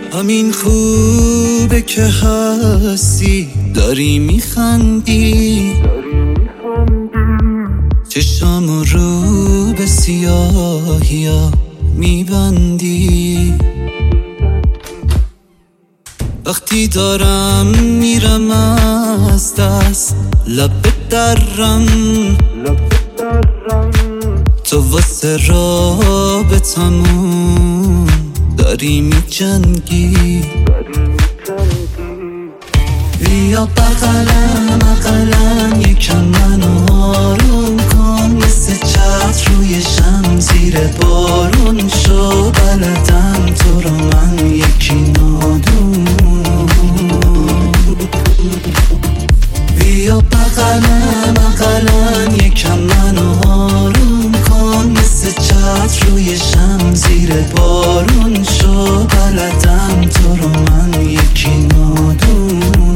همین خوبه که هستی، داری میخندی، چشام رو به سیاهیا میبندی. وقتی دارم میرم از دست لب درم، تو واسه رابطمون داری میجنگی. بیا بغلم یکم منو آروم کن، مثل چتر روی شمزیر بارون شو. بلدم تو رو من یکی نادون. بیا بغلم یکم منو آروم کن، مثل چتر روی شمزیر بارون شو. بلدم تو رو من یکی نادون.